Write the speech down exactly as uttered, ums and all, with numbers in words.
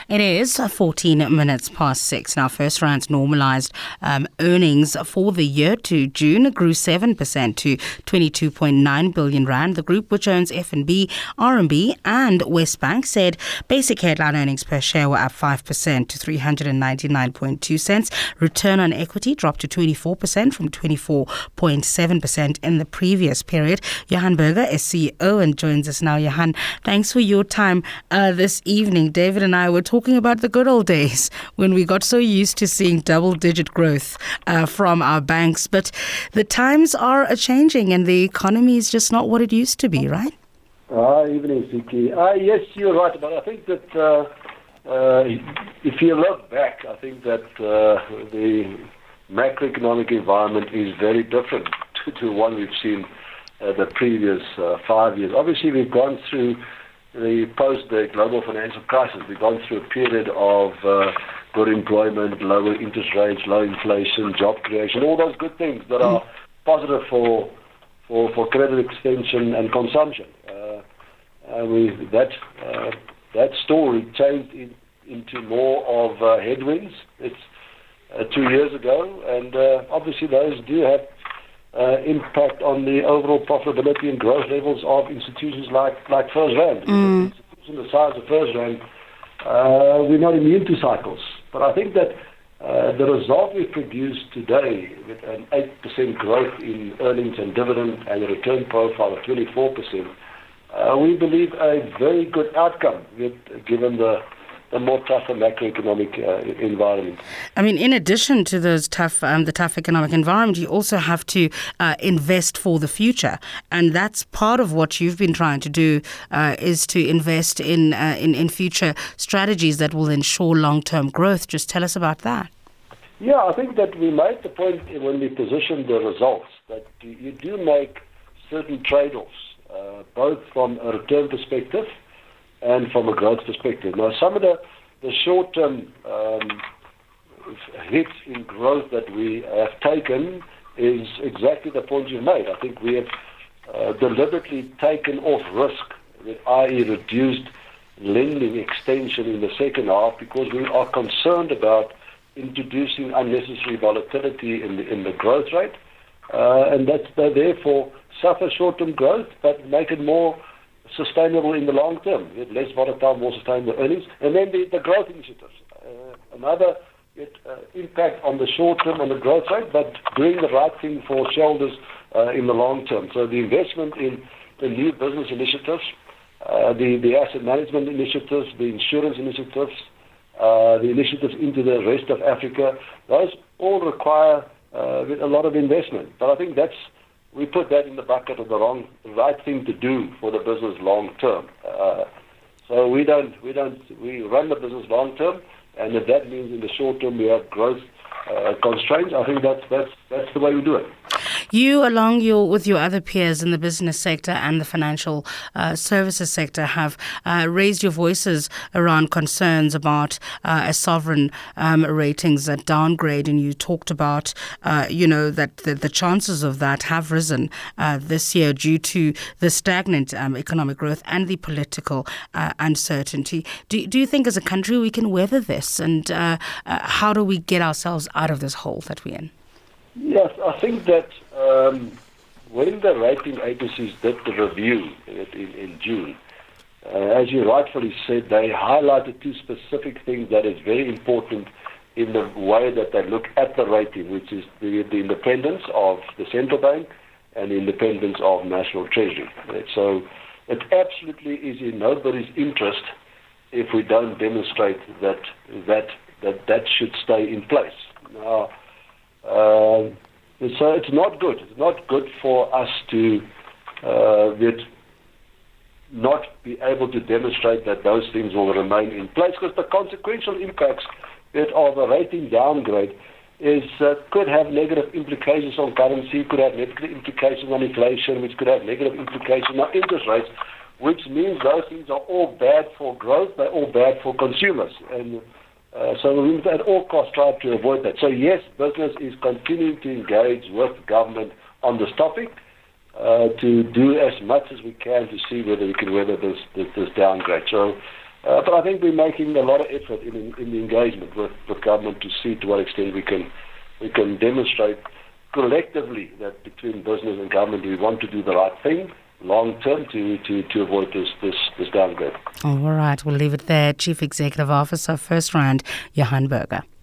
It is fourteen minutes past six. Now, First Rand's normalised um, earnings for the year to June grew seven percent to twenty-two point nine billion rand. The group, which owns F N B, R M B and Westbank, said basic headline earnings per share were up five percent to three hundred ninety-nine point two cents. Return on equity dropped to twenty-four percent from twenty-four point seven percent in the previous period. Johan Burger is C E O and joins us now. Johan, thanks for your time uh, this evening. David and I were talking about the good old days when we got so used to seeing double-digit growth uh, from our banks. But the times are a-changing and the economy is just not what it used to be, right? Ah, evening, Vicky. Ah, yes, you're right. But I think that uh, uh, if you look back, I think that uh, the macroeconomic environment is very different to, to one we've seen uh, the previous uh, five years. Obviously, we've gone through the post the global financial crisis. We've gone through a period of uh, good employment, lower interest rates, low inflation, job creation, all those good things that are positive for for, for credit extension and consumption. Uh, uh, we, that uh, that story changed in, into more of uh, headwinds. It's uh, two years ago, and uh, obviously those do have Uh, impact on the overall profitability and growth levels of institutions like, like First Rand. Mm. Institutions the size of First Rand, uh, we're not immune to cycles. But I think that uh, the result we produced today with an eight percent growth in earnings and dividend and a return profile of twenty-four percent, uh, we believe a very good outcome with, given the a more tougher macroeconomic uh, environment. I mean, in addition to those tough, um, the tough economic environment, you also have to uh, invest for the future, and that's part of what you've been trying to do uh, is to invest in, uh, in in future strategies that will ensure long-term growth. Just tell us about that. Yeah, I think that we made the point when we positioned the results that you do make certain trade-offs, uh, both from a return perspective and from a growth perspective. Now, some of the, the short-term um, hits in growth that we have taken is exactly the point you made. I think we have uh, deliberately taken off risk, that is reduced lending extension in the second half because we are concerned about introducing unnecessary volatility in the, in the growth rate, uh, and that they therefore suffer short-term growth but make it more sustainable in the long term, with less volatile, more sustainable earnings. And then the, the growth initiatives. Uh, another it, uh, impact on the short term, on the growth rate, but doing the right thing for shareholders uh, in the long term. So the investment in the new business initiatives, uh, the, the asset management initiatives, the insurance initiatives, uh, the initiatives into the rest of Africa, those all require uh, a lot of investment. But I think that's we put that in the bucket of the wrong, the right thing to do for the business long term. Uh, so we don't, we don't, we run the business long term, and if that means in the short term we have growth uh, constraints, I think that's that's that's the way we do it. You, along your with your other peers in the business sector and the financial uh, services sector, have uh, raised your voices around concerns about uh, a sovereign um, ratings uh, downgrade, and you talked about, uh, you know, that the, the chances of that have risen uh, this year due to the stagnant um, economic growth and the political uh, uncertainty. Do, do you think, as a country, we can weather this, and uh, uh, how do we get ourselves out of this hole that we're in? Yes, I think that um, when the rating agencies did the review in, in June, uh, as you rightfully said, they highlighted two specific things that is very important in the way that they look at the rating, which is the, the independence of the central bank and the independence of National Treasury. So it absolutely is in nobody's interest if we don't demonstrate that that that, that should stay in place. Now, Uh, so it's not good. It's not good for us to uh, not be able to demonstrate that those things will remain in place, because the consequential impacts of a rating downgrade is uh, could have negative implications on currency, could have negative implications on inflation, which could have negative implications on interest rates, which means those things are all bad for growth, they're all bad for consumers. And Uh, so we must at all costs try to avoid that. So yes, business is continuing to engage with government on this topic uh, to do as much as we can to see whether we can weather this, this, this downgrade. So Uh, but I think we're making a lot of effort in, in, in the engagement with, with government to see to what extent we can we can demonstrate collectively that between business and government we want to do the right thing long term to, to, to avoid this, this, this downgrade. All right, we'll leave it there. Chief Executive Officer, FirstRand, Johan Burger.